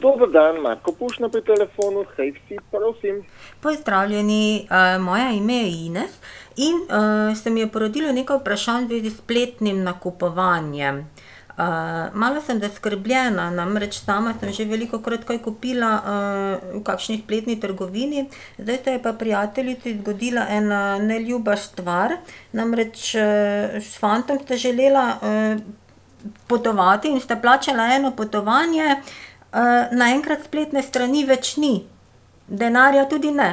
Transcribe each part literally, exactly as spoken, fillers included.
Dober dan, Marko Pušna pri telefonu, hej vsi, prosim. Pozdravljeni, uh, moje ime je Ines in uh, se mi je porodilo nekaj vprašanj v zvezi s spletnim nakupovanjem. Uh, malo sem zaskrbljena, namreč sama sem že velikokrat kaj kupila uh, v kakšni spletni trgovini, zdaj se je pa prijateljici zgodila ena neljuba stvar, namreč uh, s fantom sta želela uh, potovati in sta plačala eno potovanje, uh, naenkrat spletne strani več ni, denarja tudi ne.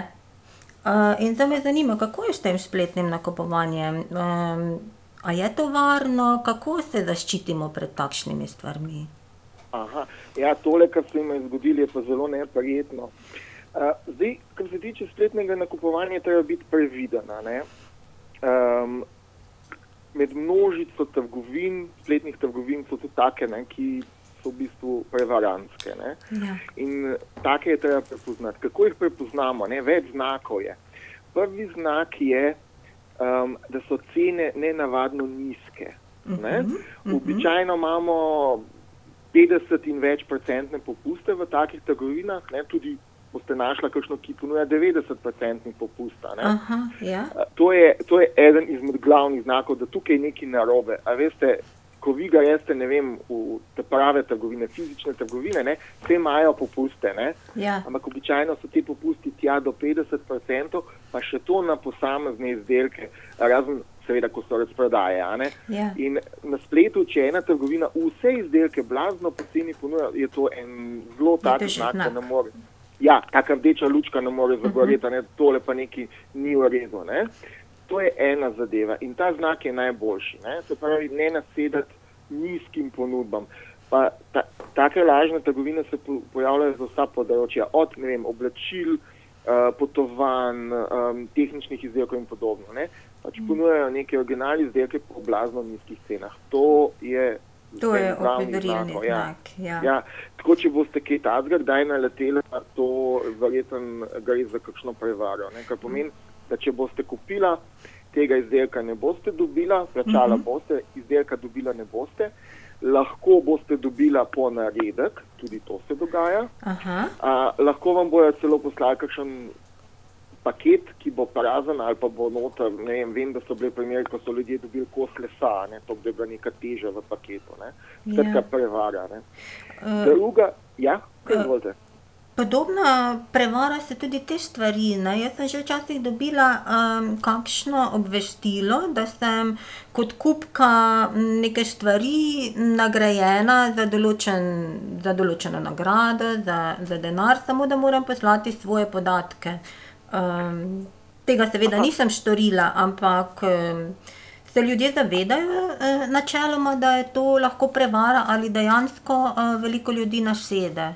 Uh, in zdaj me zanima, kako je s tem spletnim nakupovanjem? Um, A je to varno? Kako se zaščitimo pred takšnimi stvarmi? Aha, ja, tole, kar se jim je zgodilo, je pa zelo neprijetno. Uh, zdaj, kar se tiče spletnega nakupovanja, treba biti previdena, ne. Um, med množico trgovin, spletnih trgovin so tudi take, ne, ki so v bistvu prevarantske, ne. Ja. In take je treba prepoznati. Kako jih prepoznamo, ne? Več znakov je. Prvi znak je, Um, da so cene nenavadno nizke. Ne? Uh-huh, uh-huh. Običajno imamo petdeset in več procentne popuste v takih trgovinah, ne? Tudi boste našla kakšno, ki ponuja devetdeset procentnih popusta. Ne? Aha, ja. To je, to je eden izmed glavnih znakov, da tukaj je nekaj narobe. A veste, ko vi ga jeste, ne vem, v te prave trgovine, fizične trgovine, ne, vse imajo popuste, ne, Ja. ampak običajno so ti popusti tja do petdeset procentov, pa še to na posamezne izdelke, razen seveda, ko so razprodaje, a ne. Ja. In na spletu, če ena trgovina vse izdelke blazno poceni ponuja, je to en zelo tak že znak, da znak. ne more. Ja, taka rdeča lučka ne more zagoreti, uh-huh. ne, tole pa neki ni v redu, ne. To je ena zadeva in ta znak je najboljši, ne? Se pravi, ne nasedati nizkim ponudbam. Pa ta, take lažne trgovine se po, pojavljajo za vsa področja, od ne vem, oblačil, uh, potovanj, um, tehničnih izdelkov in podobno. Ne? Pač ponujajo neke originalne izdelke po blazno nizkih cenah. To je To je en glavnih opozorilni znakov, ja. znak. Ja. Ja, tako če boste kaj takega kdaj naleteli, pa to verjetno gre za kakšno prevaro. Ne? Kar pomeni, da če boste kupila, tega izdelka ne boste dobila, plačala Mhm. boste, izdelka dobila ne boste, lahko boste dobila po naredek, tudi to se dogaja, Aha. a, lahko vam bojo celo poslali kakšen paket, ki bo prazen ali pa bo noter, ne vem, vem, da so bili primeri, ko so ljudje dobili kos lesa, ne, to bi bila neka teža v paketu, ne, skratka Ja. prevara, ne. Uh, Druga, ja, kaj uh, izvolite? Podobna prevara se tudi te stvari, ne. Jaz sem že včasih dobila um, kakšno obvestilo, da sem kot kupka neke stvari nagrajena za, določen, za določeno nagrado, za, za denar, samo da moram poslati svoje podatke. Um, tega seveda Aha. nisem storila, ampak um, se ljudje zavedajo uh, načeloma, da je to lahko prevara ali dejansko uh, veliko ljudi nasede.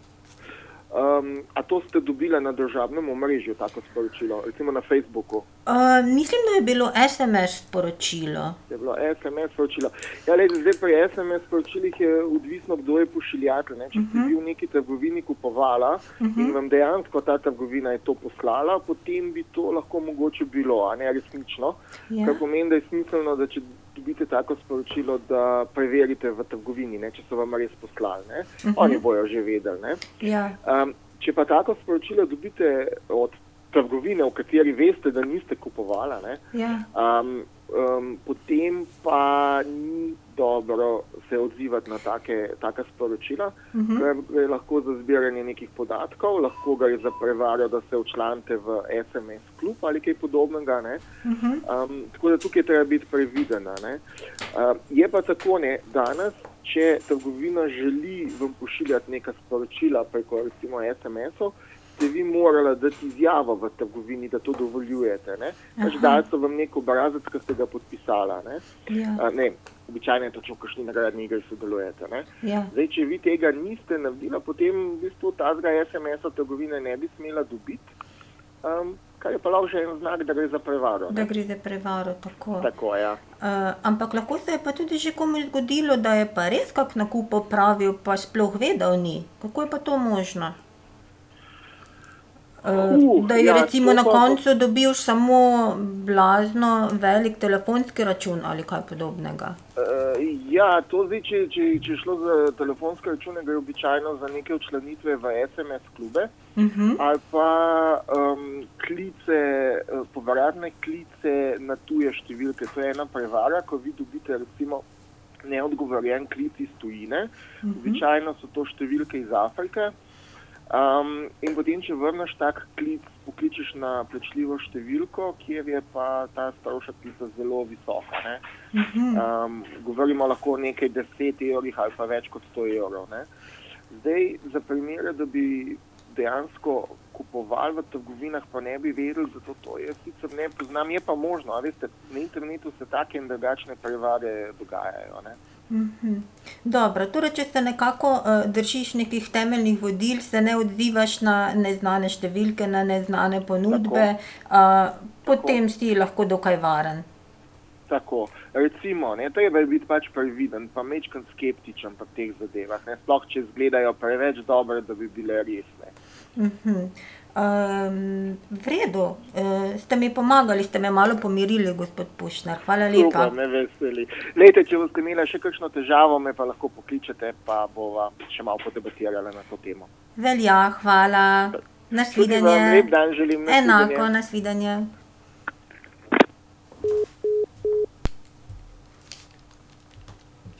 Um, a to ste dobila na družabnem omrežju, tako sporočilo, recimo na Facebooku? Uh, mislim, da je bilo es em es sporočilo. Je bilo es em es sporočilo. Ja, lejte, zdaj pri es em es sporočilih je odvisno, kdo je pošiljatelj. Ne? Če ste Mhm. vi v neki trgovini kupovala in vam dejansko ta trgovina je to poslala, potem bi to lahko mogoče bilo, a ne resnično. Ja. Kar pomeni, da je smiselno, da če dobite tako sporočilo, da preverite v trgovini, ne? Če so vam res poslali. Ne? Oni bojo že vedeli. Ne? Ja. Um, če pa tako sporočilo dobite od trgovine, v kateri veste, da niste kupovala, ne, Ja. um, um, potem pa ni dobro se odzivati na take, take sporočila, Mhm. ker gre lahko za zbiranje nekih podatkov, lahko gre za prevaro, da se včlanite v es em es klub ali kaj podobnega. Ne. Mhm. Um, tako da tukaj treba biti previdena. Ne. Uh, je pa tako, ne, danes, če trgovina želi vam pošiljati neka sporočila preko recimo es em esov, ste vi morali dati izjavo v trgovini, da to dovoljujete. Ne. Pač Aha. dali so vam nek obrazec, ki ste ga podpisala. Ne. Ja. Uh, ne, običajno je to, če v kakšni nagradni igri sodelujete. Ne. Ja. Zdaj, če vi tega niste naredila, potem v bistvu tazga es em esa trgovine ne bi smela dobiti, um, kar je pa lahko že en znak, da gre za prevaro. Da Ne. gre za prevaro, tako. Tako, ja. Uh, ampak lahko se je pa tudi že komu zgodilo, da je pa res kak nakup opravil, pa sploh vedel ni. Kako je pa to možno? Uh, Uh, da je ja, recimo to na pa- koncu dobil samo blazno velik telefonski račun ali kaj podobnega. Uh, ja, to zdaj, če, če, če je šlo za telefonske račune, gre običajno za neke včlanitve v es em es klube Mhm. ali pa um, klice, eh, povratne klice na tuje številke. To je ena prevara, ko vi dobite recimo neodgovorjen klic iz tujine. Običajno so to številke iz Afrike. Um, in potem, če vrneš tak klic, pokličeš na plačljivo številko, kjer je pa ta strošek klica zelo visoka. Ne? Um, govorimo lahko o nekaj deset evrih ali pa več kot sto evrov. Ne? Zdaj, za primere, da bi dejansko kupovali v trgovinah, pa ne bi vedeli, zato to jaz sicer ne poznam, je pa možno, a veste, na internetu se take in drugačne prevare dogajajo. Ne? Mhm. Dobro, torej, če se nekako uh, držiš nekih temeljnih vodil, se ne odzivaš na neznane številke, na neznane ponudbe, uh, potem si lahko dokaj varen. Tako, recimo, ne, treba je biti pač previden, pa majčkeno skeptičen pri teh zadevah, ne, sploh če izgledajo preveč dobre, da bi bile resne. Mhm. Um, v redu, uh, ste mi pomagali, ste me malo pomirili, gospod Pušner, hvala lepa. Super, me veseli. Glejte, če boste imeli še kakšno težavo, me pa lahko pokličete, pa bova še malo podebatirala na to temo. Velja, hvala. Tudi vam Nasvidenje. lep dan želim, nasvidenje. Enako, nasvidenje.